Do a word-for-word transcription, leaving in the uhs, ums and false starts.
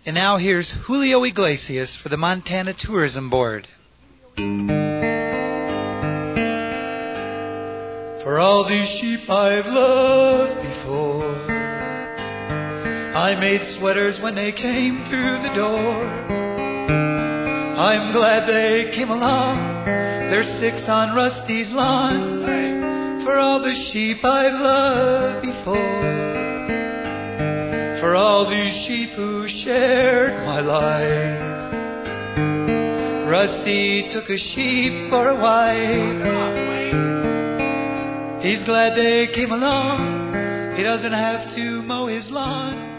And now here's Julio Iglesias for the Montana Tourism Board. For all these sheep I've loved before, I made sweaters when they came through the door. I'm glad they came along. There's six on Rusty's lawn. For all the sheep I've loved before, for all these sheep who shared my life. Rusty took a sheep for a wife. He's glad they came along. He doesn't have to mow his lawn.